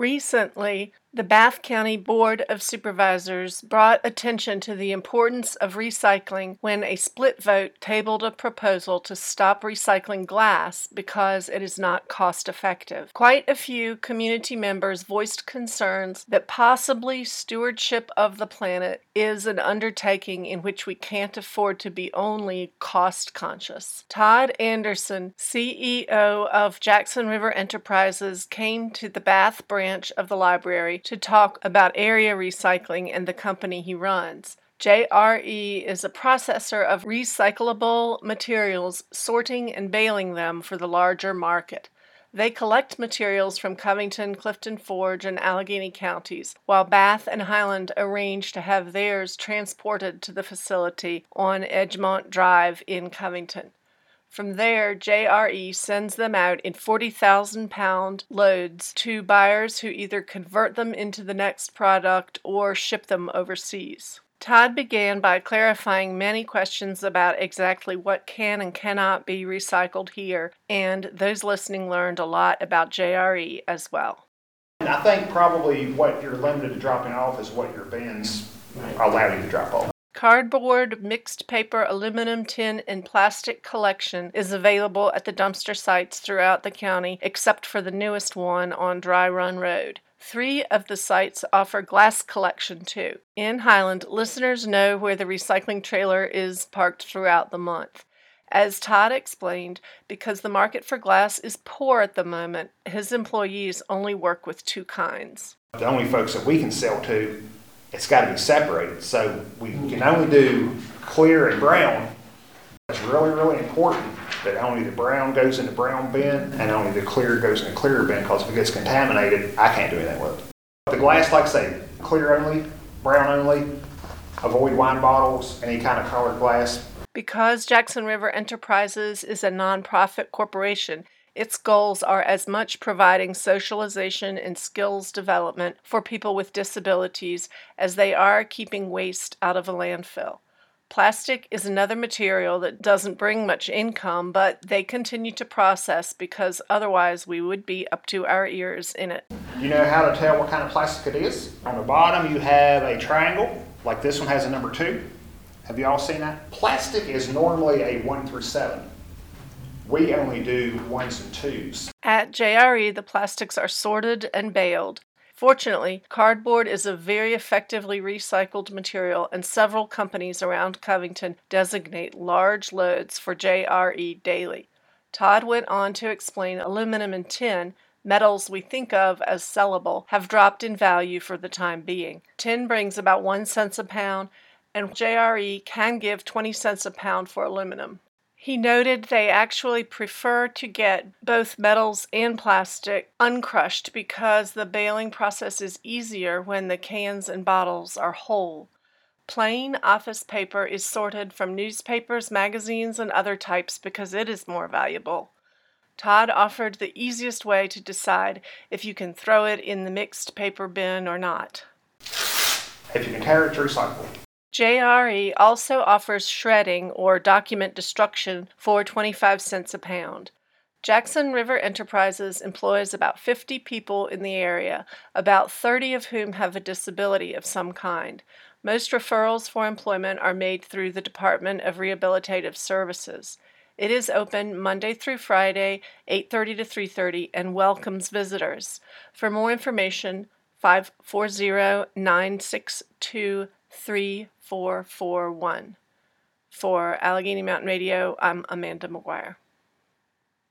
Recently, the Bath County Board of Supervisors brought attention to the importance of recycling when a split vote tabled a proposal to stop recycling glass because it is not cost effective. Quite a few community members voiced concerns that possibly stewardship of the planet is an undertaking in which we can't afford to be only cost conscious. Todd Anderson, CEO of Jackson River Enterprises, came to the Bath branch of the library to talk about area recycling and the company he runs. JRE is a processor of recyclable materials, sorting and baling them for the larger market. They collect materials from Covington, Clifton Forge, and Allegheny counties, while Bath and Highland arrange to have theirs transported to the facility on Edgemont Drive in Covington. From there, JRE sends them out in 40,000-pound loads to buyers who either convert them into the next product or ship them overseas. Todd began by clarifying many questions about exactly what can and cannot be recycled here, and those listening learned a lot about JRE as well. I think probably what you're limited to dropping off is what your bins allow you to drop off. Cardboard, mixed paper, aluminum, tin, and plastic collection is available at the dumpster sites throughout the county, except for the newest one on Dry Run Road. 3 of the sites offer glass collection too. In Highland, listeners know where the recycling trailer is parked throughout the month. As Todd explained, because the market for glass is poor at the moment, his employees only work with 2 kinds. The only folks that we can sell to, it's got to be separated. So we can only do clear and brown. It's really, really important that only the brown goes in the brown bin and only the clear goes in the clear bin, because if it gets contaminated, I can't do anything with it. The glass, like I say, clear only, brown only, avoid wine bottles, any kind of colored glass. Because Jackson River Enterprises is a nonprofit corporation, its goals are as much providing socialization and skills development for people with disabilities as they are keeping waste out of a landfill. Plastic is another material that doesn't bring much income, but they continue to process because otherwise we would be up to our ears in it. You know how to tell what kind of plastic it is? On the bottom you have a triangle, like this one has a number 2. Have you all seen that? Plastic is normally a 1 through 7. We only do 1s and 2s. At JRE, the plastics are sorted and baled. Fortunately, cardboard is a very effectively recycled material, and several companies around Covington designate large loads for JRE daily. Todd went on to explain aluminum and tin, metals we think of as sellable, have dropped in value for the time being. Tin brings about 1 cent a pound, and JRE can give 20 cents a pound for aluminum. He noted they actually prefer to get both metals and plastic uncrushed because the baling process is easier when the cans and bottles are whole. Plain office paper is sorted from newspapers, magazines, and other types because it is more valuable. Todd offered the easiest way to decide if you can throw it in the mixed paper bin or not. If you can tear it, recycle. JRE also offers shredding or document destruction for 25 cents a pound. Jackson River Enterprises employs about 50 people in the area, about 30 of whom have a disability of some kind. Most referrals for employment are made through the Department of Rehabilitative Services. It is open Monday through Friday, 8:30 to 3:30, and welcomes visitors. For more information, 540-962-3441. For Allegheny Mountain Radio, I'm Amanda McGuire.